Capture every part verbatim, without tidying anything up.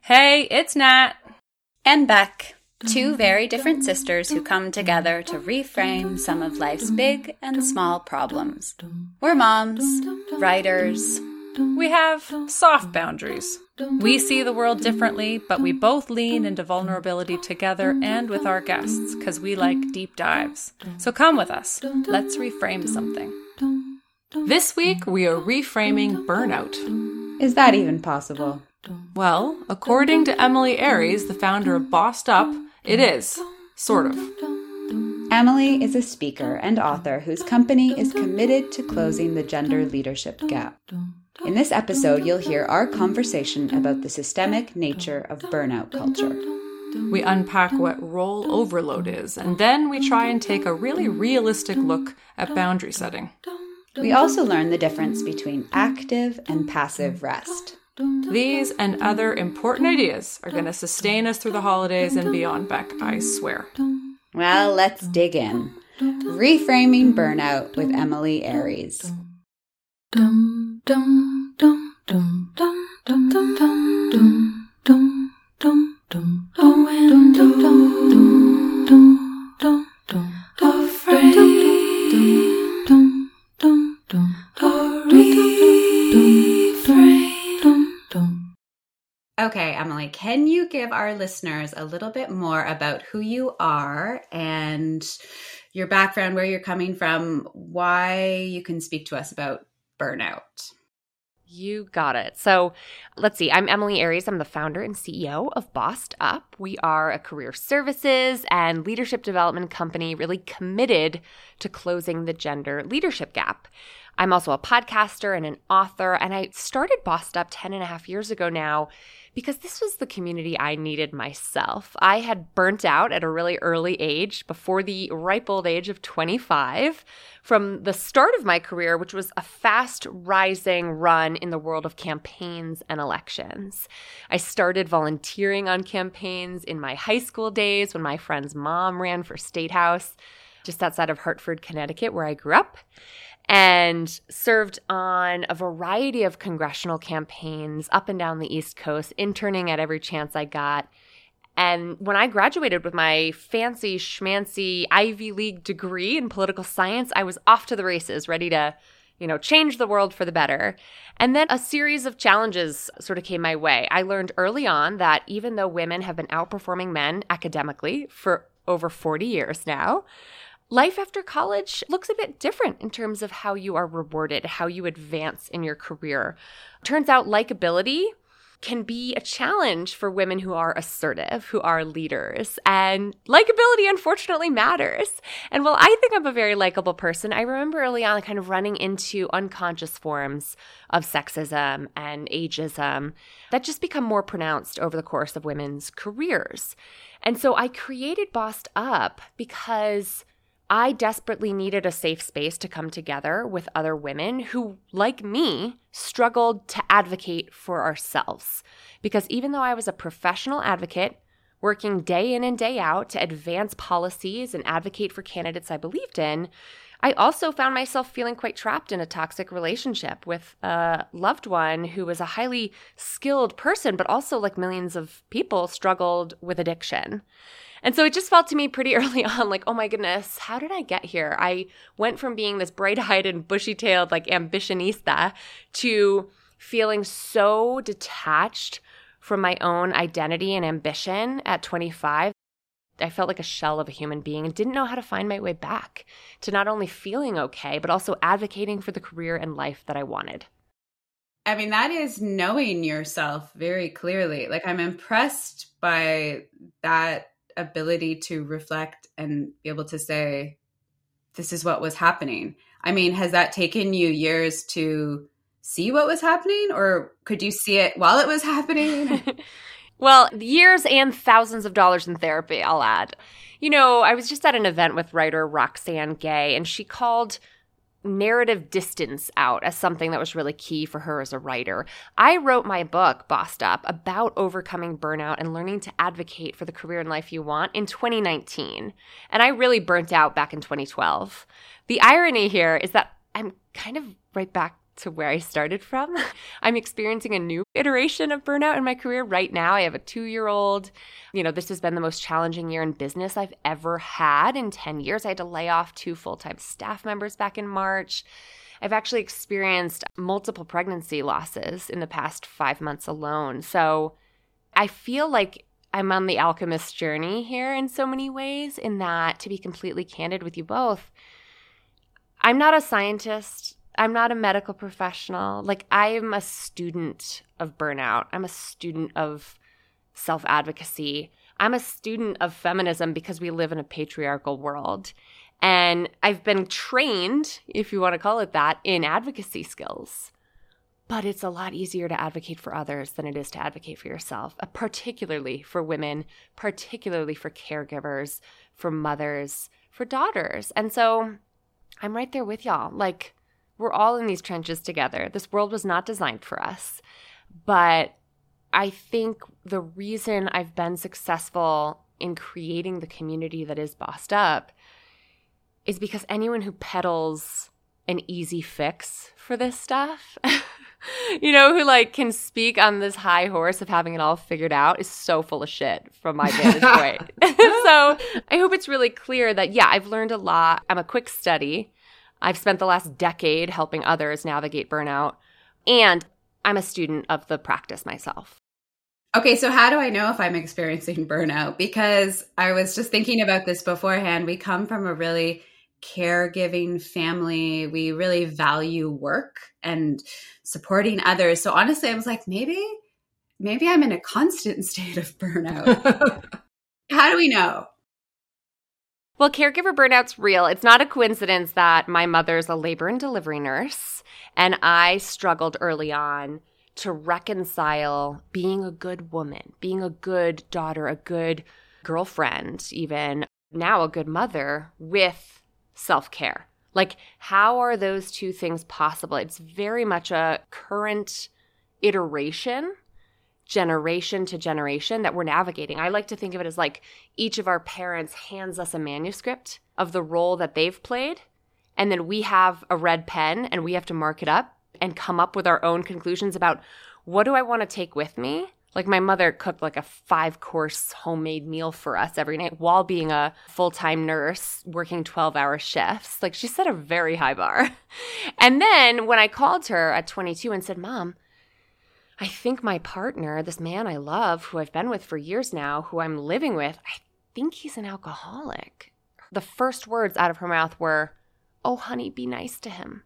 Hey, it's Nat. And Beck, two very different sisters who come together to reframe some of life's big and small problems. We're moms, writers. We have soft boundaries. We see the world differently, but we both lean into vulnerability together and with our guests because we like deep dives. So come with us. Let's reframe something. This week, we are reframing burnout. Is that even possible? Well, according to Emily Aries, the founder of Bossed Up, it is. Sort of. Emily is a speaker and author whose company is committed to closing the gender leadership gap. In this episode, you'll hear our conversation about the systemic nature of burnout culture. We unpack what role overload is, and then we try and take a really realistic look at boundary setting. We also learn the difference between active and passive rest. These and other important ideas are going to sustain us through the holidays and beyond, Beck, I swear. Well, let's dig in. Reframing Burnout with Emily Aries. Dum, dum, dum, dum, dum, dum, dum, dum, dum, dum, dum, oh, and dum, dum, dum, dum, dum, dum, afraid, dum, dum, dum, dum, Okay, Emily, can you give our listeners a little bit more about who you are and your background, where you're coming from, why you can speak to us about burnout? You got it. So let's see. I'm Emily Aries. I'm the founder and C E O of Bossed Up. We are a career services and leadership development company really committed to closing the gender leadership gap. I'm also a podcaster and an author, and I started Bossed Up ten and a half years ago now because this was the community I needed myself. I had burnt out at a really early age, before the ripe old age of twenty-five, from the start of my career, which was a fast rising run in the world of campaigns and elections. I started volunteering on campaigns in my high school days when my friend's mom ran for State House, just outside of Hartford, Connecticut, where I grew up, and served on a variety of congressional campaigns up and down the East Coast, interning at every chance I got. And when I graduated with my fancy schmancy Ivy League degree in political science, I was off to the races, ready to, you know, change the world for the better. And then a series of challenges sort of came my way. I learned early on that even though women have been outperforming men academically for over forty years now, life after college looks a bit different in terms of how you are rewarded, how you advance in your career. Turns out likability can be a challenge for women who are assertive, who are leaders. And likability, unfortunately, matters. And while I think I'm a very likable person, I remember early on kind of running into unconscious forms of sexism and ageism that just become more pronounced over the course of women's careers. And so I created Bossed Up because I desperately needed a safe space to come together with other women who, like me, struggled to advocate for ourselves. Because even though I was a professional advocate, working day in and day out to advance policies and advocate for candidates I believed in, I also found myself feeling quite trapped in a toxic relationship with a loved one who was a highly skilled person, but also, like millions of people, struggled with addiction. And so it just felt to me pretty early on like, oh my goodness, how did I get here? I went from being this bright-eyed and bushy-tailed like ambitionista to feeling so detached from my own identity and ambition at twenty-five. I felt like a shell of a human being and didn't know how to find my way back to not only feeling okay, but also advocating for the career and life that I wanted. I mean, that is knowing yourself very clearly. Like, I'm impressed by that ability to reflect and be able to say, this is what was happening. I mean, has that taken you years to see what was happening, or could you see it while it was happening? Well, years and thousands of dollars in therapy, I'll add. You know, I was just at an event with writer Roxane Gay, and she called narrative distance out as something that was really key for her as a writer. I wrote my book, Bossed Up, about overcoming burnout and learning to advocate for the career and life you want in twenty nineteen. And I really burnt out back in twenty twelve. The irony here is that I'm kind of right back to where I started from. I'm experiencing a new iteration of burnout in my career right now. I have a two-year-old. You know, this has been the most challenging year in business I've ever had in ten years. I had to lay off two full-time staff members back in March. I've actually experienced multiple pregnancy losses in the past five months alone. So I feel like I'm on the alchemist journey here in so many ways, in that, to be completely candid with you both, I'm not a scientist. I'm not a medical professional. Like, I am a student of burnout. I'm a student of self-advocacy. I'm a student of feminism because we live in a patriarchal world. And I've been trained, if you want to call it that, in advocacy skills. But it's a lot easier to advocate for others than it is to advocate for yourself, uh, particularly for women, particularly for caregivers, for mothers, for daughters. And so I'm right there with y'all. Like, we're all in these trenches together. This world was not designed for us. But I think the reason I've been successful in creating the community that is Bossed Up is because anyone who peddles an easy fix for this stuff, you know, who like can speak on this high horse of having it all figured out, is so full of shit from my vantage point. So I hope it's really clear that, yeah, I've learned a lot. I'm a quick study. I've spent the last decade helping others navigate burnout, and I'm a student of the practice myself. Okay, so how do I know if I'm experiencing burnout? Because I was just thinking about this beforehand. We come from a really caregiving family. We really value work and supporting others. So honestly, I was like, maybe, maybe I'm in a constant state of burnout. How do we know? Well, caregiver burnout's real. It's not a coincidence that my mother's a labor and delivery nurse, and I struggled early on to reconcile being a good woman, being a good daughter, a good girlfriend, even now a good mother, with self-care. Like, how are those two things possible? It's very much a current iteration, generation to generation, that we're navigating. I like to think of it as like each of our parents hands us a manuscript of the role that they've played, and then we have a red pen and we have to mark it up and come up with our own conclusions about, what do I want to take with me? Like, my mother cooked like a five-course homemade meal for us every night while being a full-time nurse working twelve-hour shifts. Like, she set a very high bar. And then when I called her at twenty-two and said, Mom, I think my partner, this man I love, who I've been with for years now, who I'm living with, I think he's an alcoholic. The first words out of her mouth were, oh, honey, be nice to him.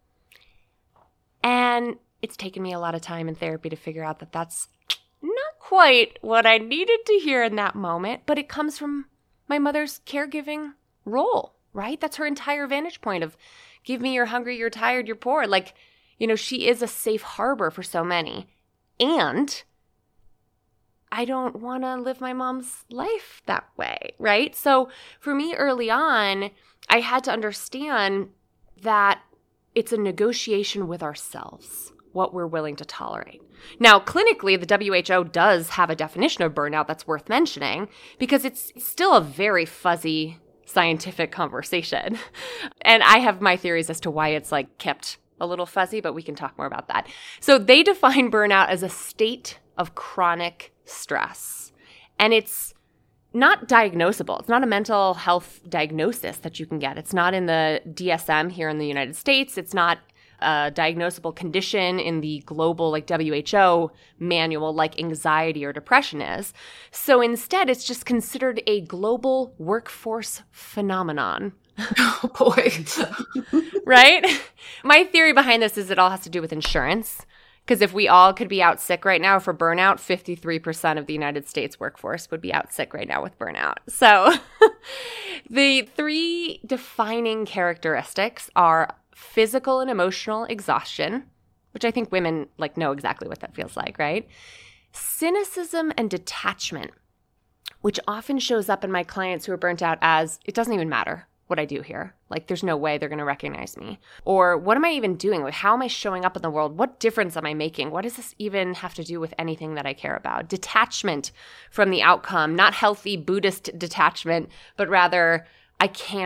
And it's taken me a lot of time in therapy to figure out that that's not quite what I needed to hear in that moment, but it comes from my mother's caregiving role, right? That's her entire vantage point of, give me, you're hungry, you're tired, you're poor. Like, you know, she is a safe harbor for so many. And I don't want to live my mom's life that way, right? So for me early on, I had to understand that it's a negotiation with ourselves, what we're willing to tolerate. Now, clinically, the W H O does have a definition of burnout that's worth mentioning, because it's still a very fuzzy scientific conversation. And I have my theories as to why it's like kept a little fuzzy, but we can talk more about that. So they define burnout as a state of chronic stress. And it's not diagnosable. It's not a mental health diagnosis that you can get. It's not in the D S M here in the United States. It's not a diagnosable condition in the global, like W H O manual, like anxiety or depression is. So instead, it's just considered a global workforce phenomenon. Oh, boy. Right? My theory behind this is it all has to do with insurance. Because if we all could be out sick right now for burnout, fifty-three percent of the United States workforce would be out sick right now with burnout. So the three defining characteristics are physical and emotional exhaustion, which I think women like know exactly what that feels like, right? Cynicism and detachment, which often shows up in my clients who are burnt out as, it doesn't even matter what I do here. Like, there's no way they're going to recognize me. Or what am I even doing? Like, how am I showing up in the world? What difference am I making? What does this even have to do with anything that I care about? Detachment from the outcome, not healthy Buddhist detachment, but rather, I can't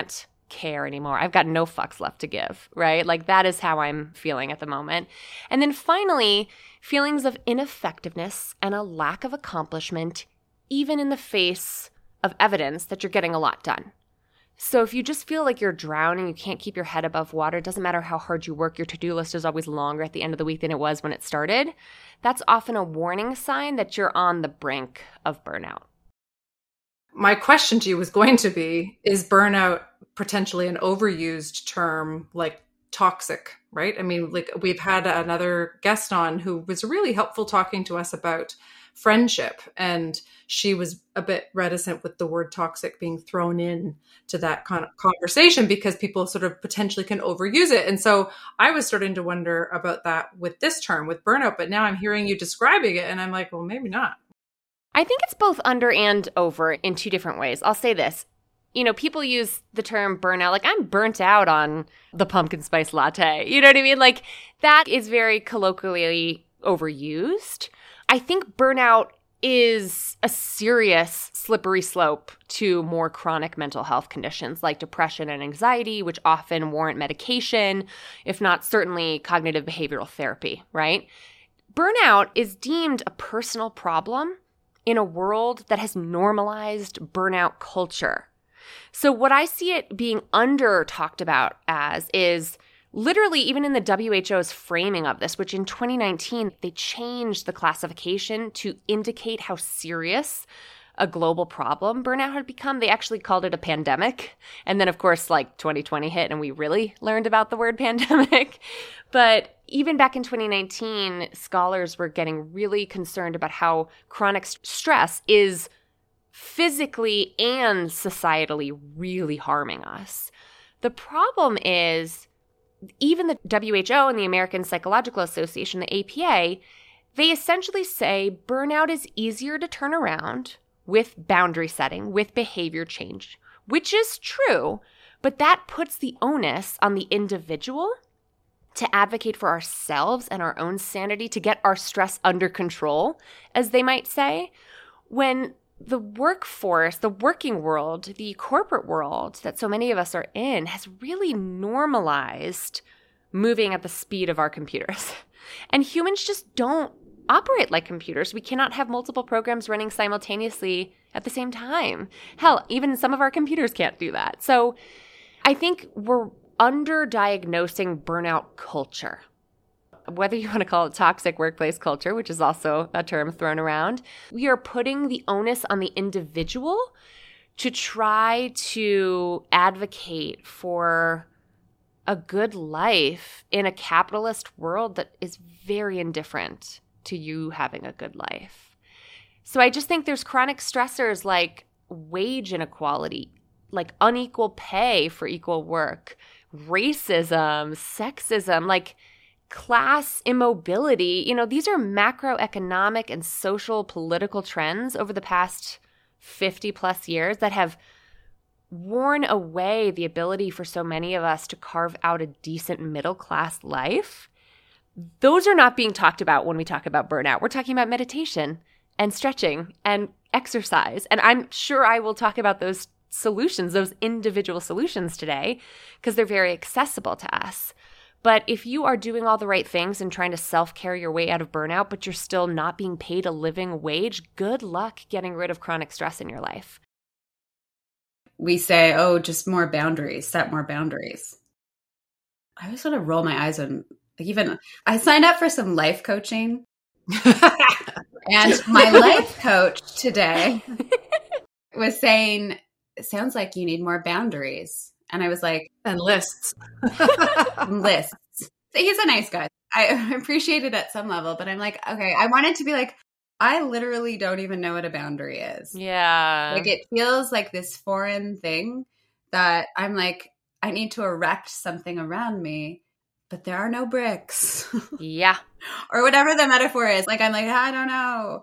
care anymore. I've got no fucks left to give, right? Like that is how I'm feeling at the moment. And then finally, feelings of ineffectiveness and a lack of accomplishment, even in the face of evidence that you're getting a lot done. So if you just feel like you're drowning, you can't keep your head above water, it doesn't matter how hard you work, your to-do list is always longer at the end of the week than it was when it started, that's often a warning sign that you're on the brink of burnout. My question to you was going to be, is burnout potentially an overused term like toxic, right? I mean, like we've had another guest on who was really helpful talking to us about friendship, and she was a bit reticent with the word toxic being thrown in to that kind of conversation because people sort of potentially can overuse it. And so I was starting to wonder about that with this term, with burnout, but now I'm hearing you describing it and I'm like, well, maybe not. I think it's both under and over in two different ways. I'll say this. You know, people use the term burnout, like I'm burnt out on the pumpkin spice latte. You know what I mean? Like that is very colloquially overused. I think burnout is a serious slippery slope to more chronic mental health conditions like depression and anxiety, which often warrant medication, if not certainly cognitive behavioral therapy, right? Burnout is deemed a personal problem in a world that has normalized burnout culture. So what I see it being under talked about as is literally even in the W H O's framing of this, which in twenty nineteen, they changed the classification to indicate how serious a global problem burnout had become. They actually called it a pandemic. And then, of course, like twenty twenty hit and we really learned about the word pandemic. But even back in twenty nineteen, scholars were getting really concerned about how chronic st- stress is physically and societally really harming us. The problem is even the W H O and the American Psychological Association, the A P A, they essentially say burnout is easier to turn around with boundary setting, with behavior change, which is true, but that puts the onus on the individual to advocate for ourselves and our own sanity, to get our stress under control, as they might say, when the workforce, the working world, the corporate world that so many of us are in has really normalized moving at the speed of our computers. And humans just don't operate like computers. We cannot have multiple programs running simultaneously at the same time. Hell, even some of our computers can't do that. So I think we're underdiagnosing burnout culture. Whether you want to call it toxic workplace culture, which is also a term thrown around, we are putting the onus on the individual to try to advocate for a good life in a capitalist world that is very indifferent to you having a good life. So I just think there's chronic stressors like wage inequality, like unequal pay for equal work, racism, sexism, like class immobility. You know, these are macroeconomic and social political trends over the past fifty plus years that have worn away the ability for so many of us to carve out a decent middle class life. Those are not being talked about when we talk about burnout. We're talking about meditation and stretching and exercise. And I'm sure I will talk about those solutions, those individual solutions today, because they're very accessible to us. But if you are doing all the right things and trying to self-care your way out of burnout, but you're still not being paid a living wage, good luck getting rid of chronic stress in your life. We say, oh, just more boundaries, set more boundaries. I always sort of roll my eyes when, like even, I signed up for some life coaching. And my life coach today was saying, it sounds like you need more boundaries. And I was like, and lists. lists. So he's a nice guy. I appreciate it at some level, but I'm like, okay, I wanted to be like, I literally don't even know what a boundary is. Yeah. Like it feels like this foreign thing that I'm like, I need to erect something around me, but there are no bricks. Yeah. Or whatever the metaphor is. Like, I'm like, I don't know.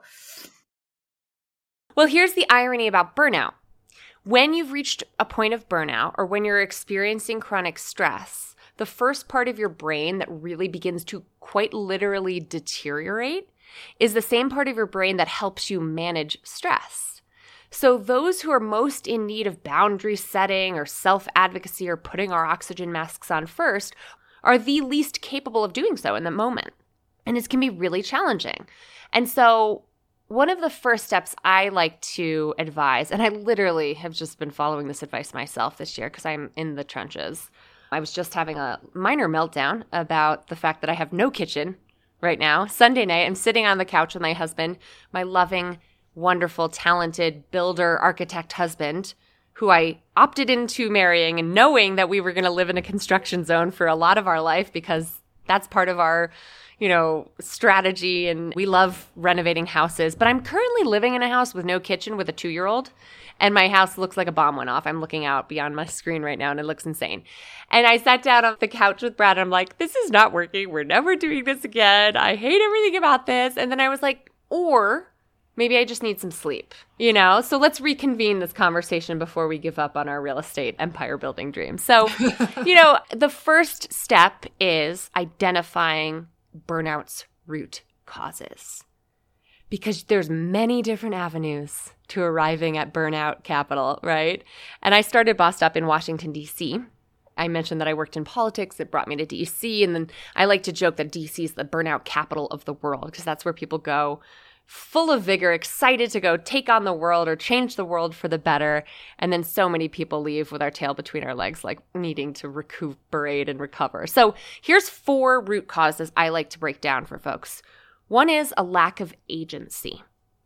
Well, here's the irony about burnout. When you've reached a point of burnout or when you're experiencing chronic stress, the first part of your brain that really begins to quite literally deteriorate is the same part of your brain that helps you manage stress. So those who are most in need of boundary setting or self-advocacy or putting our oxygen masks on first are the least capable of doing so in the moment. And it can be really challenging. And so one of the first steps I like to advise, and I literally have just been following this advice myself this year because I'm in the trenches. I was just having a minor meltdown about the fact that I have no kitchen right now. Sunday night, I'm sitting on the couch with my husband, my loving, wonderful, talented builder, architect husband, who I opted into marrying and knowing that we were going to live in a construction zone for a lot of our life because that's part of our, you know, strategy, and we love renovating houses. But I'm currently living in a house with no kitchen with a two-year-old, and my house looks like a bomb went off. I'm looking out beyond my screen right now, and it looks insane. And I sat down on the couch with Brad, and I'm like, this is not working. We're never doing this again. I hate everything about this. And then I was like, or maybe I just need some sleep, you know? So let's reconvene this conversation before we give up on our real estate empire building dreams. So, you know, the first step is identifying burnout's root causes, because there's many different avenues to arriving at burnout capital, right? And I started Bossed Up in Washington, D C. I mentioned that I worked in politics. It brought me to D C. And then I like to joke that D C is the burnout capital of the world because that's where people go full of vigor, excited to go take on the world or change the world for the better. And then so many people leave with our tail between our legs, like needing to recuperate and recover. So here's four root causes I like to break down for folks. One is a lack of agency.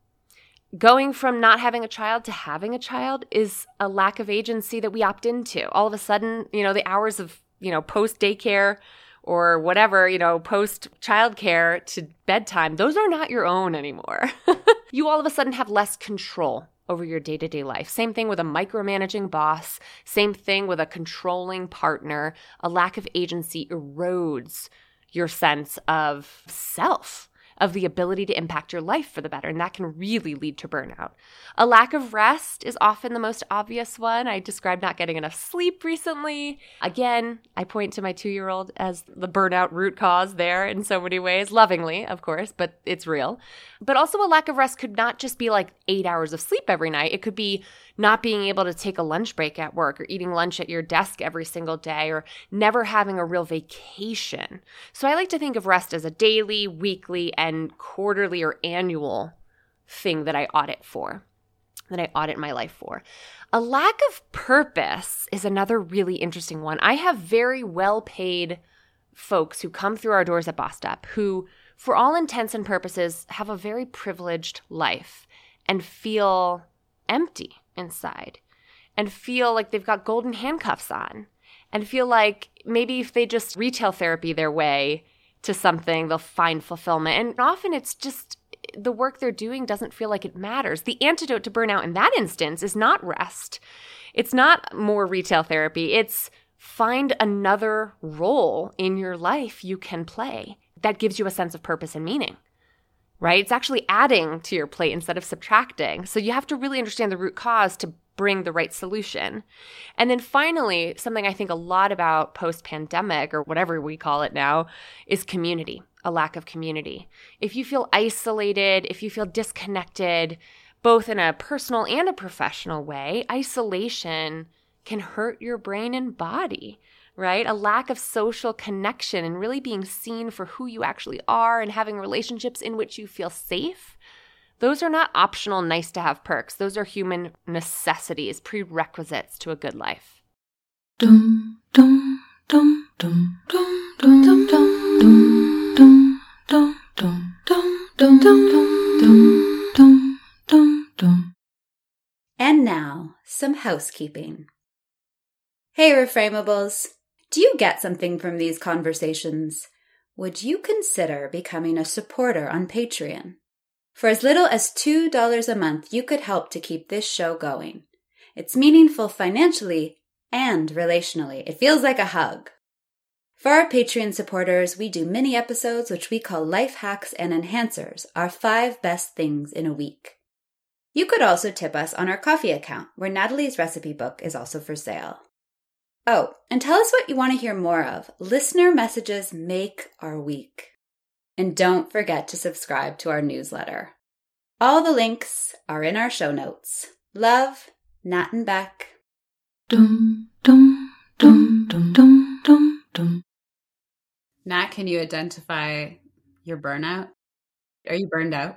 Going from not having a child to having a child is a lack of agency that we opt into. All of a sudden, you know, the hours of, you know, post daycare or whatever, you know, post childcare to bedtime, those are not your own anymore. You all of a sudden have less control over your day-to-day life. Same thing with a micromanaging boss. Same thing with a controlling partner. A lack of agency erodes your sense of self, of the ability to impact your life for the better, and that can really lead to burnout. A lack of rest is often the most obvious one. I described not getting enough sleep recently. Again, I point to my two-year-old as the burnout root cause there in so many ways, lovingly, of course, but it's real. But also a lack of rest could not just be like eight hours of sleep every night. It could be not being able to take a lunch break at work or eating lunch at your desk every single day or never having a real vacation. So I like to think of rest as a daily, weekly, and quarterly or annual thing that I audit for, that I audit my life for. A lack of purpose is another really interesting one. I have very well-paid folks who come through our doors at Bossed Up who, for all intents and purposes, have a very privileged life and feel empty inside and feel like they've got golden handcuffs on and feel like maybe if they just retail therapy their way to something, they'll find fulfillment. And often it's just the work they're doing doesn't feel like it matters. The antidote to burnout in that instance is not rest. It's not more retail therapy. It's find another role in your life you can play that gives you a sense of purpose and meaning, right? It's actually adding to your plate instead of subtracting. So you have to really understand the root cause to bring the right solution. And then finally, something I think a lot about post-pandemic or whatever we call it now is community, a lack of community. If you feel isolated, if you feel disconnected, both in a personal and a professional way, isolation can hurt your brain and body, right? A lack of social connection and really being seen for who you actually are and having relationships in which you feel safe. Those are not optional, nice to have perks. Those are human necessities, prerequisites to a good life. Dum, dum, dum, dum, dum, dum, dum, dum, dum, dum, dum, dum, dum, dum, dum, dum. And now, some housekeeping. Hey, Reframables! Do you get something from these conversations? Would you consider becoming a supporter on Patreon? For as little as two dollars a month, you could help to keep this show going. It's meaningful financially and relationally. It feels like a hug. For our Patreon supporters, we do mini episodes which we call Life Hacks and Enhancers, our five best things in a week. You could also tip us on our coffee account, where Natalie's recipe book is also for sale. Oh, and tell us what you want to hear more of. Listener messages make our week. And don't forget to subscribe to our newsletter. All the links are in our show notes. Love, Nat and Beck. Dum, dum, dum, dum, dum, dum, dum. Nat, can you identify your burnout? Are you burned out?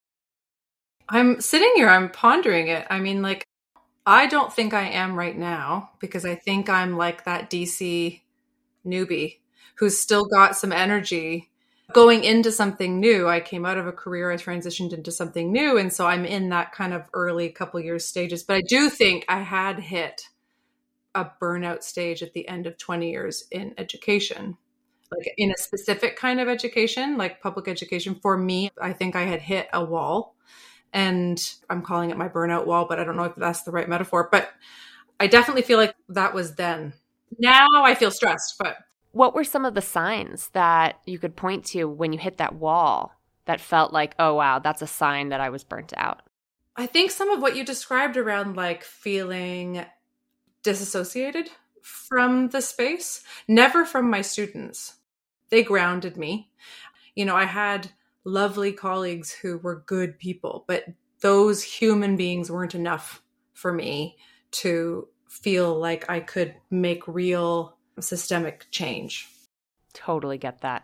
I'm sitting here, I'm pondering it. I mean, like, I don't think I am right now because I think I'm like that D C newbie who's still got some energy going into something new. I came out of a career, I transitioned into something new. And so I'm in that kind of early couple years stages. But I do think I had hit a burnout stage at the end of twenty years in education, like in a specific kind of education, like public education. For me, I think I had hit a wall, and I'm calling it my burnout wall, but I don't know if that's the right metaphor. But I definitely feel like that was then. Now I feel stressed, but what were some of the signs that you could point to when you hit that wall that felt like, oh, wow, that's a sign that I was burnt out? I think some of what you described around like feeling disassociated from the space, never from my students. They grounded me. You know, I had lovely colleagues who were good people, but those human beings weren't enough for me to feel like I could make real systemic change. Totally get that.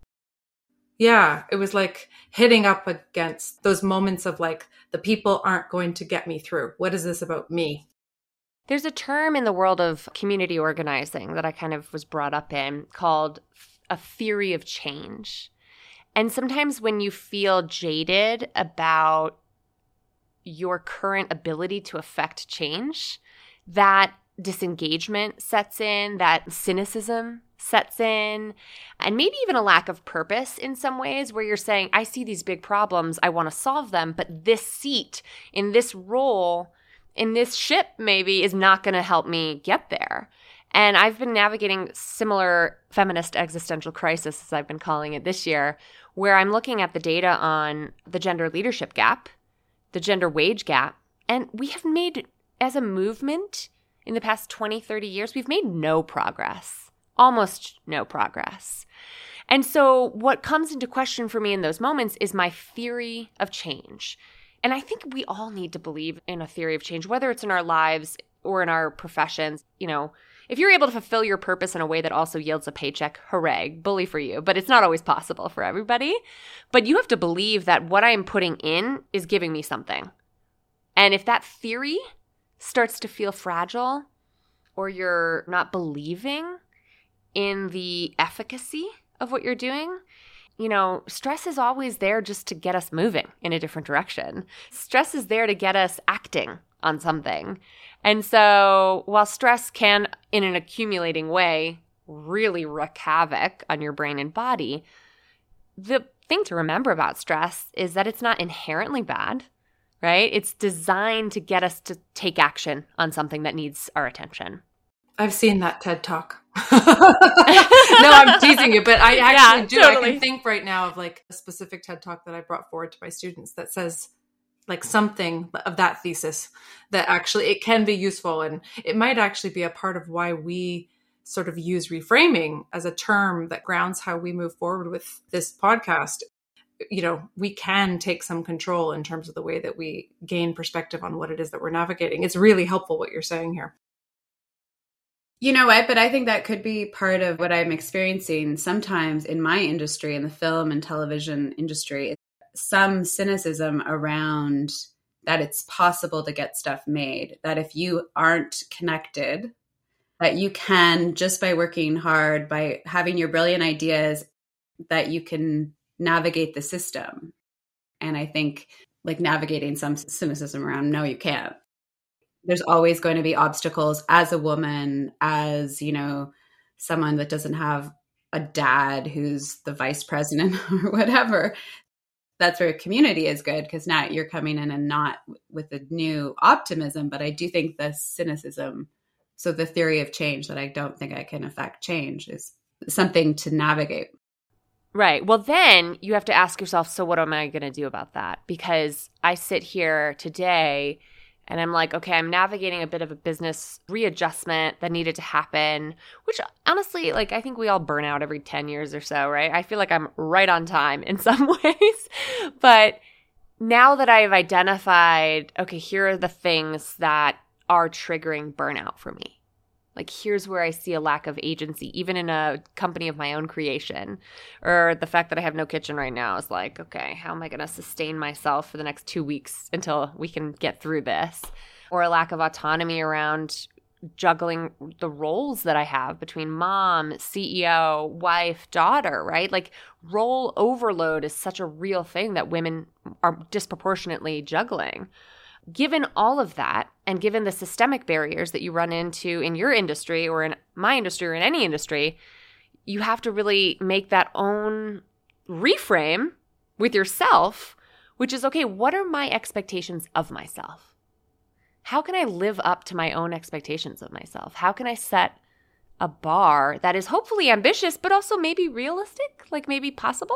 Yeah, it was like hitting up against those moments of like, the people aren't going to get me through. What is this about me? There's a term in the world of community organizing that I kind of was brought up in called a theory of change. And sometimes when you feel jaded about your current ability to affect change, that disengagement sets in, that cynicism sets in, and maybe even a lack of purpose in some ways where you're saying, I see these big problems, I want to solve them, but this seat in this role in this ship maybe is not going to help me get there. And I've been navigating similar feminist existential crisis, as I've been calling it this year, where I'm looking at the data on the gender leadership gap, the gender wage gap, and we have made, as a movement in the past twenty, thirty years, we've made no progress, almost no progress. And so what comes into question for me in those moments is my theory of change. And I think we all need to believe in a theory of change, whether it's in our lives or in our professions. You know, if you're able to fulfill your purpose in a way that also yields a paycheck, hooray, bully for you. But it's not always possible for everybody. But you have to believe that what I am putting in is giving me something. And if that theory starts to feel fragile, or you're not believing in the efficacy of what you're doing, you know, stress is always there just to get us moving in a different direction. Stress is there to get us acting on something. And so while stress can, in an accumulating way, really wreak havoc on your brain and body, the thing to remember about stress is that it's not inherently bad, right? It's designed to get us to take action on something that needs our attention. I've seen that TED Talk. No, I'm teasing you, but I actually Yeah, do. totally. I can think right now of like a specific TED Talk that I brought forward to my students that says like something of that thesis that actually it can be useful. And it might actually be a part of why we sort of use reframing as a term that grounds how we move forward with this podcast. You know, we can take some control in terms of the way that we gain perspective on what it is that we're navigating. It's really helpful what you're saying here. You know what? But I think that could be part of what I'm experiencing sometimes in my industry, in the film and television industry. Some cynicism around that it's possible to get stuff made, that if you aren't connected, that you can, just by working hard, by having your brilliant ideas, that you can navigate the system. And I think like navigating some cynicism around, no, you can't. There's always going to be obstacles as a woman, as, you know, someone that doesn't have a dad who's the vice president or whatever. That's where community is good, because now you're coming in and not with a new optimism. But I do think the cynicism, so the theory of change that I don't think I can affect change, is something to navigate. Right. Well, then you have to ask yourself, so what am I going to do about that? Because I sit here today and I'm like, okay, I'm navigating a bit of a business readjustment that needed to happen, which honestly, like, I think we all burn out every ten years or so, right? I feel like I'm right on time in some ways. But now that I've identified, okay, here are the things that are triggering burnout for me. Like, here's where I see a lack of agency, even in a company of my own creation. Or the fact that I have no kitchen right now is like, okay, how am I going to sustain myself for the next two weeks until we can get through this? Or a lack of autonomy around juggling the roles that I have between mom, C E O, wife, daughter, right? Like, role overload is such a real thing that women are disproportionately juggling. Given all of that, and given the systemic barriers that you run into in your industry or in my industry or in any industry, you have to really make that own reframe with yourself, which is, okay, what are my expectations of myself? How can I live up to my own expectations of myself? How can I set a bar that is hopefully ambitious, but also maybe realistic, like maybe possible?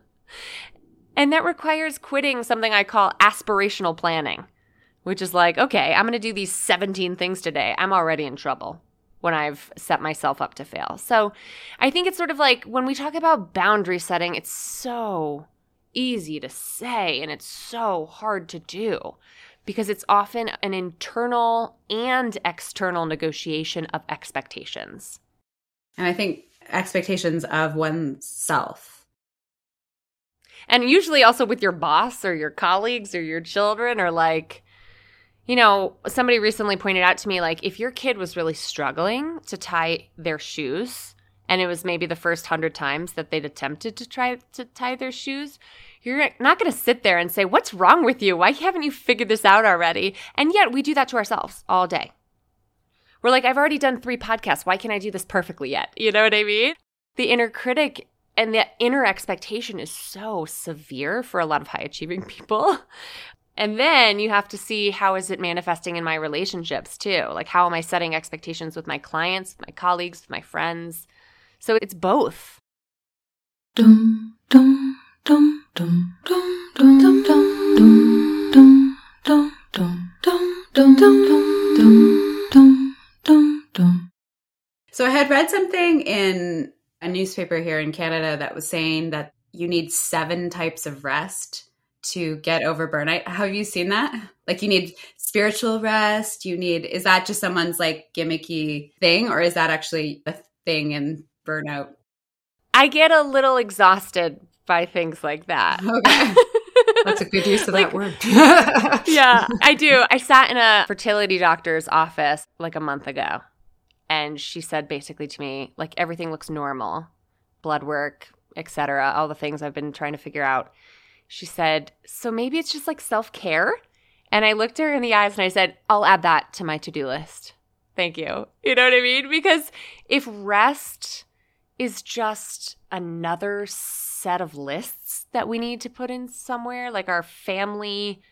And that requires quitting something I call aspirational planning, which is like, okay, I'm going to do these seventeen things today. I'm already in trouble when I've set myself up to fail. So I think it's sort of like when we talk about boundary setting, it's so easy to say and it's so hard to do because it's often an internal and external negotiation of expectations. And I think expectations of oneself. And usually also with your boss or your colleagues or your children, or like, you know, somebody recently pointed out to me, like, if your kid was really struggling to tie their shoes, and it was maybe the first hundred times that they'd attempted to try to tie their shoes, you're not going to sit there and say, what's wrong with you? Why haven't you figured this out already? And yet we do that to ourselves all day. We're like, I've already done three podcasts. Why can't I do this perfectly yet? You know what I mean? The inner critic and the inner expectation is so severe for a lot of high-achieving people. And then you have to see, how is it manifesting in my relationships too? Like, how am I setting expectations with my clients, with my colleagues, with my friends? So it's both. Dum dum dum dum dum dum dum dum dum dum dum dum dum dum dum dum dum. So I had read something in a newspaper here in Canada that was saying that you need seven types of rest to get over burnout. Have you seen that? Like, you need spiritual rest. You need, is that just someone's like gimmicky thing, or is that actually a thing in burnout? I get a little exhausted by things like that. Okay. That's a good use of like, that word. Yeah, I do. I sat in a fertility doctor's office like a month ago, and she said basically to me, like, everything looks normal, blood work, et cetera, all the things I've been trying to figure out. She said, so maybe it's just like self-care? And I looked her in the eyes and I said, I'll add that to my to-do list. Thank you. You know what I mean? Because if rest is just another set of lists that we need to put in somewhere, like our family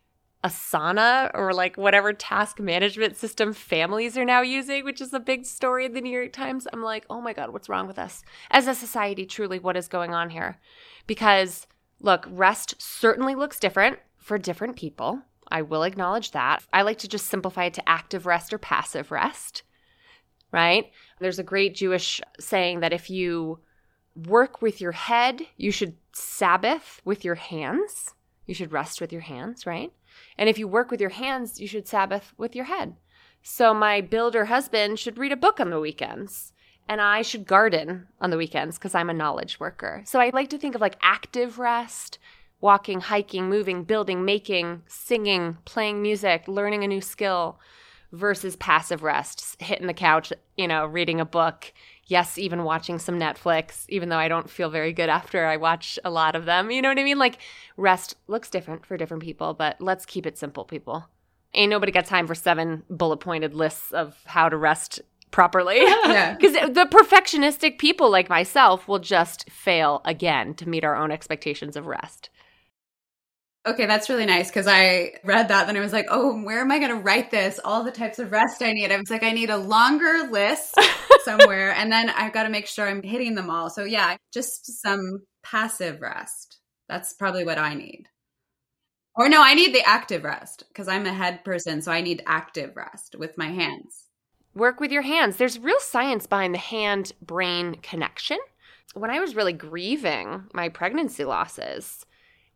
Asana or like whatever task management system families are now using, which is a big story in the New York Times, I'm like, oh my God, what's wrong with us? As a society, truly, what is going on here? Because look, rest certainly looks different for different people. I will acknowledge that. I like to just simplify it to active rest or passive rest, right? There's a great Jewish saying that if you work with your head, you should Sabbath with your hands. You should rest with your hands, right? And if you work with your hands, you should Sabbath with your head. So my builder husband should read a book on the weekends. And I should garden on the weekends because I'm a knowledge worker. So I like to think of like active rest, walking, hiking, moving, building, making, singing, playing music, learning a new skill, versus passive rest, hitting the couch, you know, reading a book. Yes, even watching some Netflix, even though I don't feel very good after I watch a lot of them. You know what I mean? Like, rest looks different for different people, but let's keep it simple, people. Ain't nobody got time for seven bullet-pointed lists of how to rest properly. Yeah. Because the perfectionistic people like myself will just fail again to meet our own expectations of rest. Okay, that's really nice because I read that, then I was like, oh, where am I going to write this? All the types of rest I need. I was like, I need a longer list somewhere, and then I've got to make sure I'm hitting them all. So yeah, just some passive rest. That's probably what I need. Or no, I need the active rest because I'm a head person, so I need active rest with my hands. Work with your hands. There's real science behind the hand-brain connection. When I was really grieving my pregnancy losses,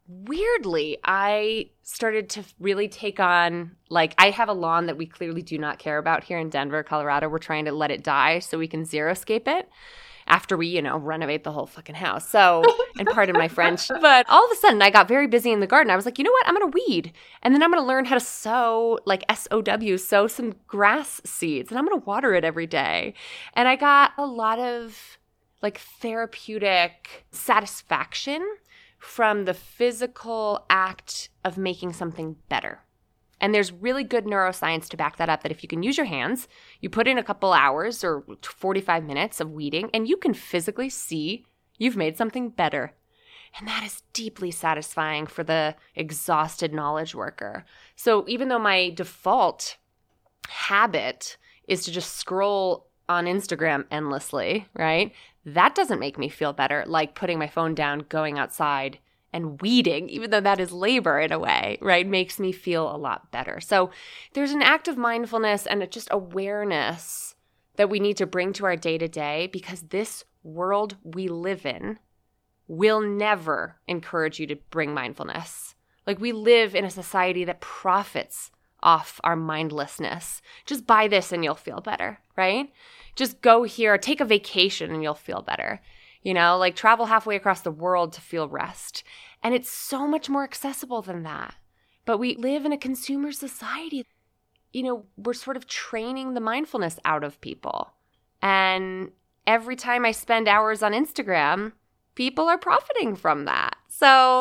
weirdly, I started to really take on, like, I have a lawn that we clearly do not care about here in Denver, Colorado. We're trying to let it die so we can xeriscape it after we, you know, renovate the whole fucking house. So, and pardon my French, but all of a sudden I got very busy in the garden. I was like, you know what? I'm going to weed, and then I'm going to learn how to sow, like S O W, sow some grass seeds, and I'm going to water it every day. And I got a lot of like therapeutic satisfaction from the physical act of making something better. And there's really good neuroscience to back that up, that if you can use your hands, you put in a couple hours or forty-five minutes of weeding, and you can physically see you've made something better. And that is deeply satisfying for the exhausted knowledge worker. So even though my default habit is to just scroll on Instagram endlessly, right? That doesn't make me feel better, like putting my phone down, going outside, and weeding, even though that is labor in a way, right, makes me feel a lot better. So there's an act of mindfulness and just awareness that we need to bring to our day-to-day, because this world we live in will never encourage you to bring mindfulness. Like, we live in a society that profits off our mindlessness. Just buy this and you'll feel better, right? Just go here, take a vacation and you'll feel better. You know, like travel halfway across the world to feel rest. And it's so much more accessible than that. But we live in a consumer society. You know, we're sort of training the mindfulness out of people. And every time I spend hours on Instagram, people are profiting from that. So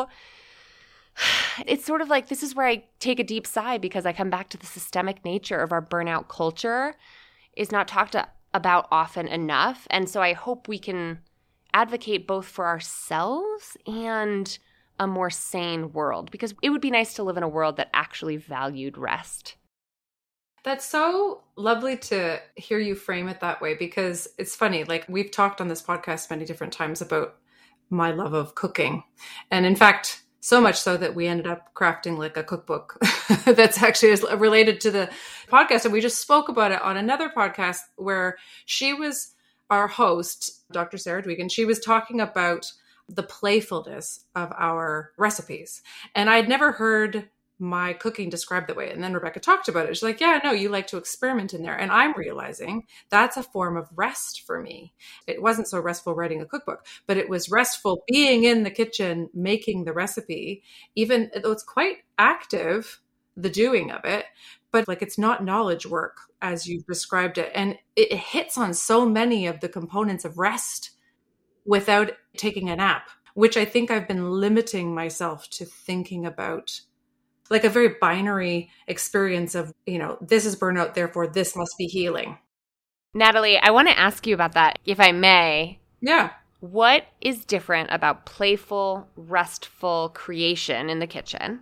it's sort of like, this is where I take a deep sigh, because I come back to the systemic nature of our burnout culture is not talked about often enough. And so I hope we can advocate both for ourselves and a more sane world, because it would be nice to live in a world that actually valued rest. That's so lovely to hear you frame it that way, because it's funny, like we've talked on this podcast many different times about my love of cooking. And in fact, so much so that we ended up crafting like a cookbook that's actually related to the podcast. And we just spoke about it on another podcast where she was our host, Doctor Sarah Dwegan. She was talking about the playfulness of our recipes. And I'd never heard my cooking described that way. And then Rebecca talked about it. She's like, yeah, no, you like to experiment in there. And I'm realizing that's a form of rest for me. It wasn't so restful writing a cookbook, but it was restful being in the kitchen, making the recipe, even though it's quite active, the doing of it, but like, it's not knowledge work as you've described it. And it hits on so many of the components of rest without taking a nap, which I think I've been limiting myself to thinking about, like a very binary experience of, you know, this is burnout, therefore this must be healing. Natalie, I want to ask you about that, if I may. Yeah. What is different about playful, restful creation in the kitchen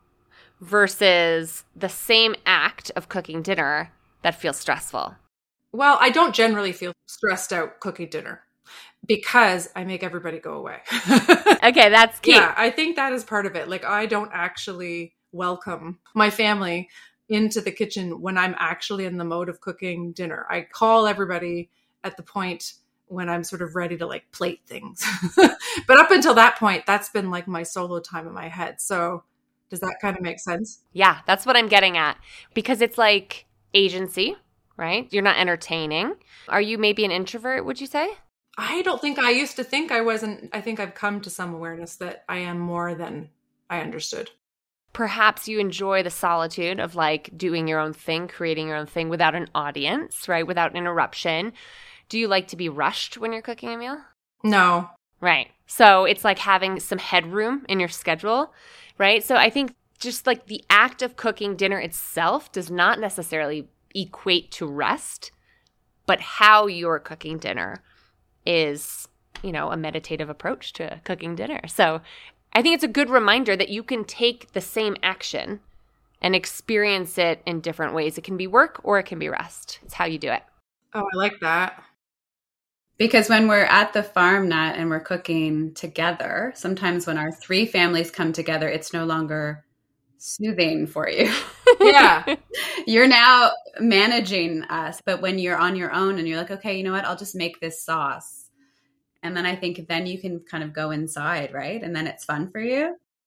versus the same act of cooking dinner that feels stressful? Well, I don't generally feel stressed out cooking dinner because I make everybody go away. Okay, that's key. Yeah, I think that is part of it. Like, I don't actually welcome my family into the kitchen when I'm actually in the mode of cooking dinner. I call everybody at the point when I'm sort of ready to like plate things. But up until that point, that's been like my solo time in my head. So does that kind of make sense? Yeah, that's what I'm getting at. Because it's like agency, right? You're not entertaining. Are you maybe an introvert, would you say? I don't think I used to think I wasn't. I think I've come to some awareness that I am more than I understood. Perhaps you enjoy the solitude of like doing your own thing, creating your own thing without an audience, right? Without interruption. Do you like to be rushed when you're cooking a meal? No. Right. So it's like having some headroom in your schedule, right? So I think just like the act of cooking dinner itself does not necessarily equate to rest, but how you're cooking dinner is, you know, a meditative approach to cooking dinner. So I think it's a good reminder that you can take the same action and experience it in different ways. It can be work or it can be rest. It's how you do it. Oh, I like that. Because when we're at the farm, Nat, and we're cooking together, sometimes when our three families come together, it's no longer soothing for you. Yeah. You're now managing us. But when you're on your own and you're like, okay, you know what? I'll just make this sauce. And then I think then you can kind of go inside, right? And then it's fun for you.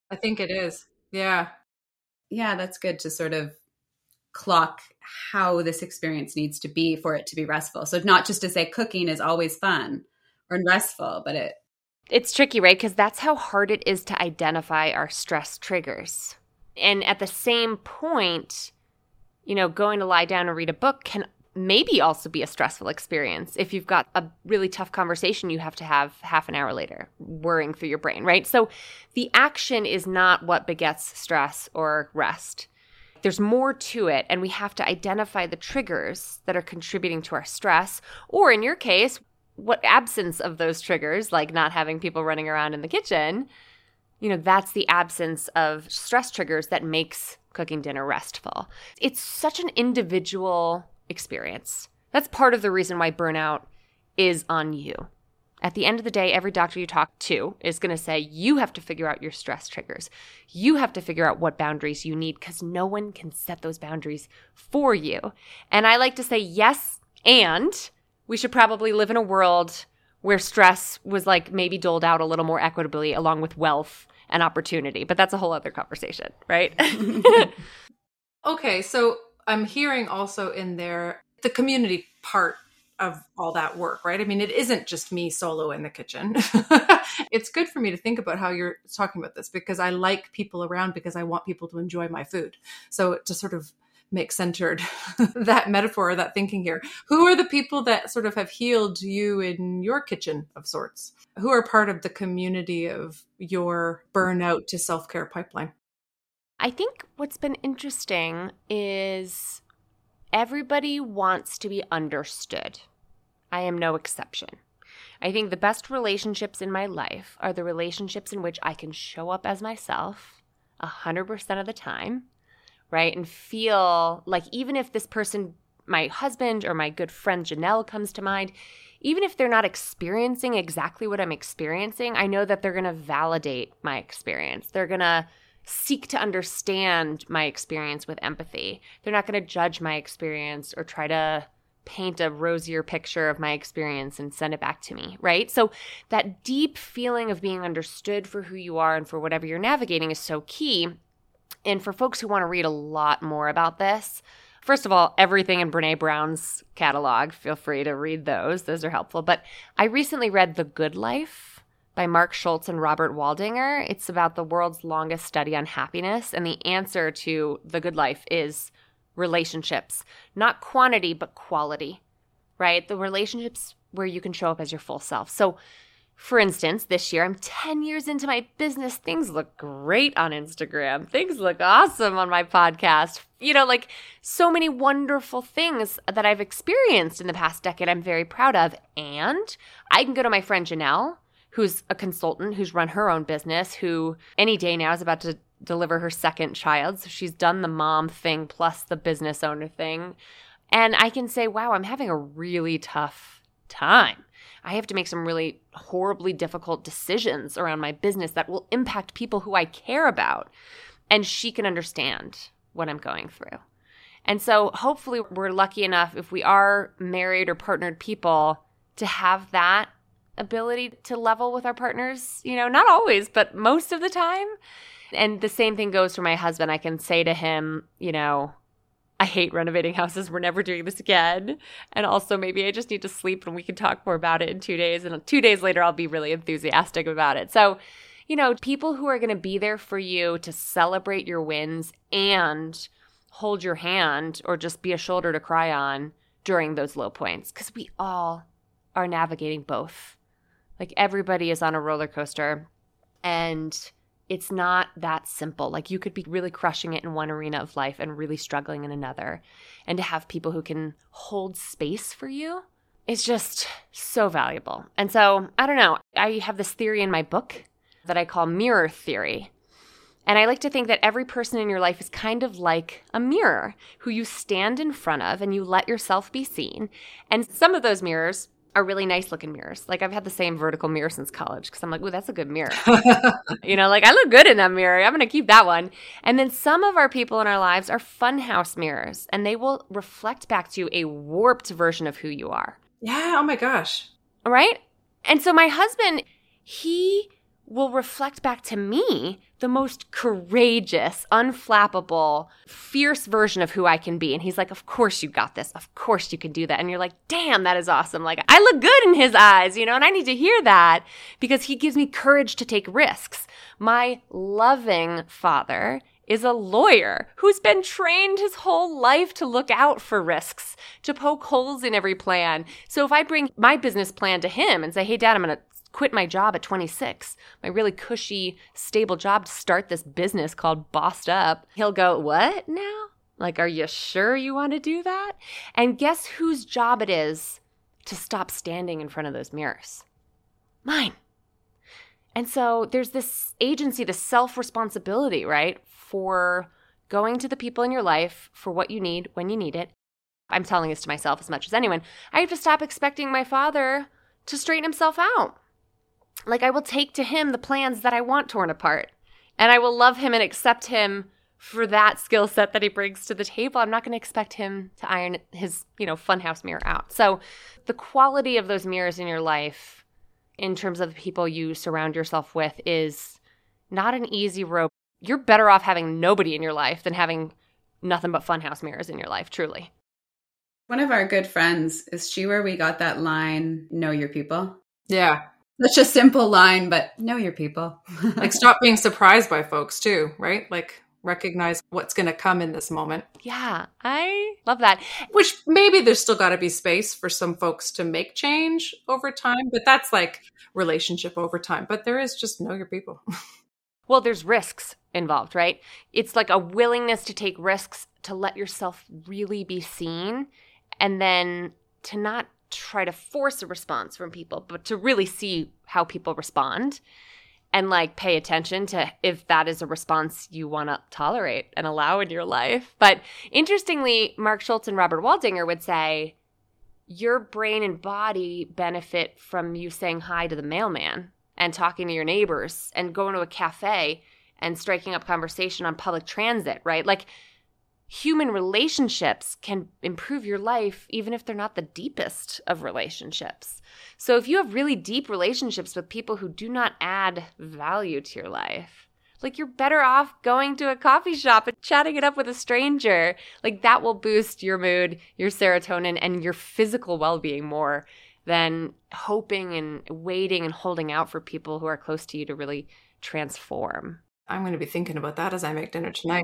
I think it is. Yeah. Yeah, that's good to sort of clock how this experience needs to be for it to be restful. So not just to say cooking is always fun or restful, but it It's tricky, right? Because that's how hard it is to identify our stress triggers. And at the same point, you know, going to lie down and read a book can maybe also be a stressful experience if you've got a really tough conversation you have to have half an hour later, whirring through your brain, right? So the action is not what begets stress or rest. There's more to it, and we have to identify the triggers that are contributing to our stress, or in your case, what absence of those triggers, like not having people running around in the kitchen, you know, that's the absence of stress triggers that makes cooking dinner restful. It's such an individual experience. That's part of the reason why burnout is on you. At the end of the day, every doctor you talk to is going to say you have to figure out your stress triggers. You have to figure out what boundaries you need because no one can set those boundaries for you. And I like to say yes, and we should probably live in a world where stress was like maybe doled out a little more equitably along with wealth and opportunity. But that's a whole other conversation, right? Okay, so I'm hearing also in there the community part of all that work, right? I mean, it isn't just me solo in the kitchen. It's good for me to think about how you're talking about this because I like people around because I want people to enjoy my food. So to sort of make centered that metaphor or that thinking here, who are the people that sort of have healed you in your kitchen of sorts? Who are part of the community of your burnout to self-care pipeline? I think what's been interesting is everybody wants to be understood. I am no exception. I think the best relationships in my life are the relationships in which I can show up as myself one hundred percent of the time, right? And feel like even if this person, my husband or my good friend Janelle comes to mind, even if they're not experiencing exactly what I'm experiencing, I know that they're going to validate my experience. They're going to seek to understand my experience with empathy. They're not going to judge my experience or try to paint a rosier picture of my experience and send it back to me, right? So that deep feeling of being understood for who you are and for whatever you're navigating is so key. And for folks who want to read a lot more about this, first of all, everything in Brene Brown's catalog, feel free to read those. Those are helpful. But I recently read The Good Life by Mark Schultz and Robert Waldinger. It's about the world's longest study on happiness. And the answer to the good life is relationships, not quantity, but quality, right? The relationships where you can show up as your full self. So for instance, this year, I'm ten years into my business. Things look great on Instagram. Things look awesome on my podcast. You know, like so many wonderful things that I've experienced in the past decade I'm very proud of. And I can go to my friend Janelle, who's a consultant, who's run her own business, who any day now is about to deliver her second child. So she's done the mom thing plus the business owner thing. And I can say, wow, I'm having a really tough time. I have to make some really horribly difficult decisions around my business that will impact people who I care about. And she can understand what I'm going through. And so hopefully we're lucky enough, if we are married or partnered people, to have that ability to level with our partners, you know, not always, but most of the time. And the same thing goes for my husband. I can say to him, you know, I hate renovating houses. We're never doing this again. And also maybe I just need to sleep and we can talk more about it in two days. And two days later, I'll be really enthusiastic about it. So, you know, people who are going to be there for you to celebrate your wins and hold your hand or just be a shoulder to cry on during those low points, because we all are navigating both. Like everybody is on a roller coaster and it's not that simple. Like you could be really crushing it in one arena of life and really struggling in another. And to have people who can hold space for you is just so valuable. And so, I don't know, I have this theory in my book that I call mirror theory. And I like to think that every person in your life is kind of like a mirror who you stand in front of and you let yourself be seen. And some of those mirrors are really nice looking mirrors. Like I've had the same vertical mirror since college because I'm like, ooh, that's a good mirror. You know, like I look good in that mirror. I'm going to keep that one. And then some of our people in our lives are funhouse mirrors and they will reflect back to you a warped version of who you are. Yeah. Oh my gosh. Right? And so my husband, he will reflect back to me the most courageous, unflappable, fierce version of who I can be. And he's like, of course you got this. Of course you can do that. And you're like, damn, that is awesome. Like, I look good in his eyes, you know, and I need to hear that because he gives me courage to take risks. My loving father is a lawyer who's been trained his whole life to look out for risks, to poke holes in every plan. So if I bring my business plan to him and say, hey, Dad, I'm going to quit my job at twenty-six, my really cushy, stable job to start this business called Bossed Up, he'll go, what now? Like, are you sure you want to do that? And guess whose job it is to stop standing in front of those mirrors? Mine. And so there's this agency, this self-responsibility, right, for going to the people in your life for what you need when you need it. I'm telling this to myself as much as anyone. I have to stop expecting my father to straighten himself out. Like, I will take to him the plans that I want torn apart, and I will love him and accept him for that skill set that he brings to the table. I'm not going to expect him to iron his, you know, funhouse mirror out. So the quality of those mirrors in your life in terms of the people you surround yourself with is not an easy rope. You're better off having nobody in your life than having nothing but funhouse mirrors in your life, truly. One of our good friends, is she where we got that line, know your people? Yeah. Such a simple line, but know your people. Like, stop being surprised by folks too, right? Like, recognize what's going to come in this moment. Yeah, I love that. Which maybe there's still got to be space for some folks to make change over time, but that's like relationship over time. But there is just know your people. Well, there's risks involved, right? It's like a willingness to take risks, to let yourself really be seen, and then to not try to force a response from people, but to really see how people respond and like pay attention to if that is a response you want to tolerate and allow in your life. But interestingly, Mark Schultz and Robert Waldinger would say your brain and body benefit from you saying hi to the mailman and talking to your neighbors and going to a cafe and striking up conversation on public transit, right? Like, human relationships can improve your life even if they're not the deepest of relationships. So if you have really deep relationships with people who do not add value to your life, like, you're better off going to a coffee shop and chatting it up with a stranger. Like, that will boost your mood, your serotonin, and your physical well-being more than hoping and waiting and holding out for people who are close to you to really transform. I'm going to be thinking about that as I make dinner tonight.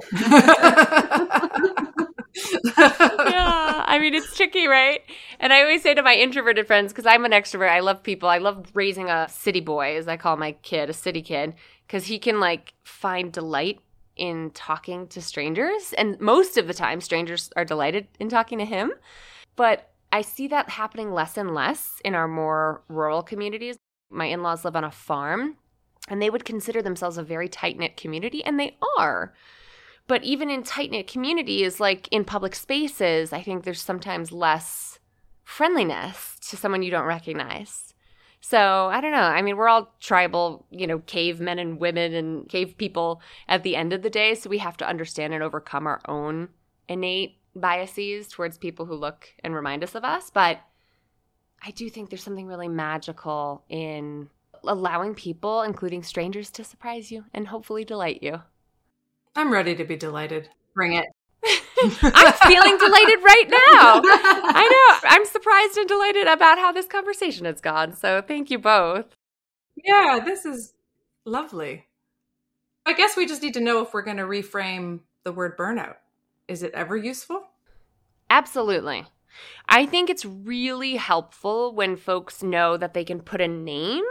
Yeah, I mean, it's tricky, right? And I always say to my introverted friends, because I'm an extrovert, I love people. I love raising a city boy, as I call my kid, a city kid, because he can like find delight in talking to strangers. And most of the time, strangers are delighted in talking to him. But I see that happening less and less in our more rural communities. My in-laws live on a farm, and they would consider themselves a very tight-knit community, and they are. But even in tight-knit communities, like in public spaces, I think there's sometimes less friendliness to someone you don't recognize. So I don't know. I mean, we're all tribal, you know, cave men and women and cave people at the end of the day, so we have to understand and overcome our own innate biases towards people who look and remind us of us. But I do think there's something really magical in allowing people, including strangers, to surprise you and hopefully delight you. I'm ready to be delighted. Bring it. I'm feeling delighted right now. I know. I'm surprised and delighted about how this conversation has gone. So thank you both. Yeah, this is lovely. I guess we just need to know if we're going to reframe the word burnout. Is it ever useful? Absolutely. I think it's really helpful when folks know that they can put a name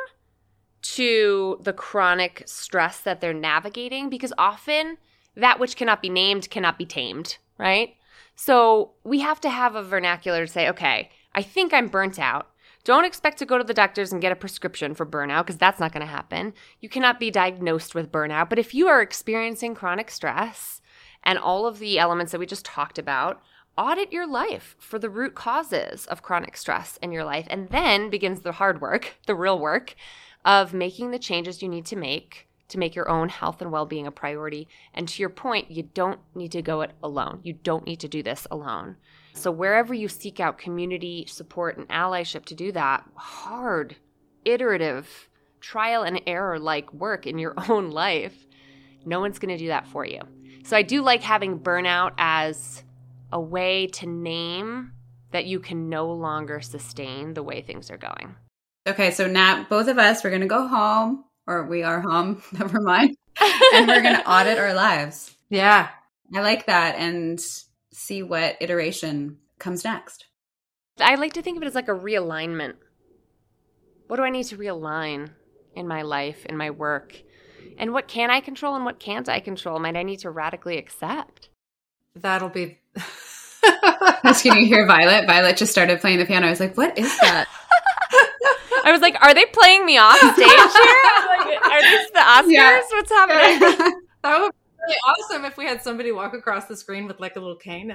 to the chronic stress that they're navigating, because often that which cannot be named cannot be tamed, right? So we have to have a vernacular to say, okay, I think I'm burnt out. Don't expect to go to the doctors and get a prescription for burnout, because that's not going to happen. You cannot be diagnosed with burnout. But if you are experiencing chronic stress and all of the elements that we just talked about, audit your life for the root causes of chronic stress in your life. And then begins the hard work, the real work, of making the changes you need to make to make your own health and well-being a priority. And to your point, you don't need to go it alone. You don't need to do this alone. So wherever you seek out community support and allyship to do that, hard, iterative trial and error like work in your own life, no one's going to do that for you. So I do like having burnout as a way to name that you can no longer sustain the way things are going. Okay, so now both of us, we're going to go home, or we are home, never mind, and we're going to audit our lives. Yeah. I like that, and see what iteration comes next. I like to think of it as like a realignment. What do I need to realign in my life, in my work? And what can I control and what can't I control? Might I need to radically accept? That'll be... Can you hear Violet? Violet just started playing the piano. I was like, what is that? I was like, are they playing me off stage here? Like, are these the Oscars? Yeah. What's happening? That would be really awesome if we had somebody walk across the screen with like a little cane.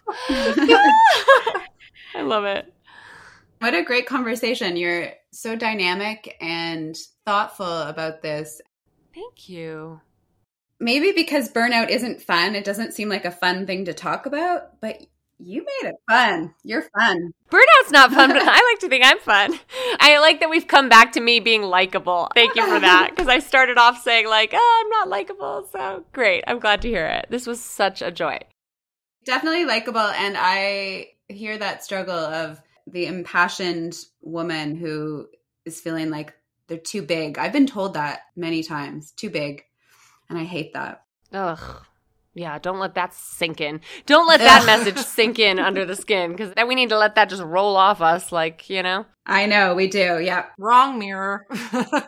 I love it. What a great conversation. You're so dynamic and thoughtful about this. Thank you. Maybe because burnout isn't fun. It doesn't seem like a fun thing to talk about, but you made it fun. You're fun. Burnout's not fun, but I like to think I'm fun. I like that we've come back to me being likable. Thank you for that, because I started off saying like, oh, I'm not likable. So great. I'm glad to hear it. This was such a joy. Definitely likable. And I hear that struggle of the impassioned woman who is feeling like they're too big. I've been told that many times, too big. And I hate that. Ugh. Yeah, don't let that sink in. Don't let that message sink in under the skin, because then we need to let that just roll off us, like, you know? I know, we do, yeah. Wrong mirror.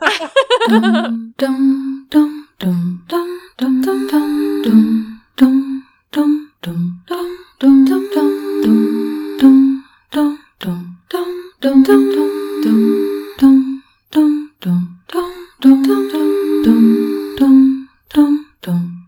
dum, dum, dum, dum, dum, dum, dum, dum, dum.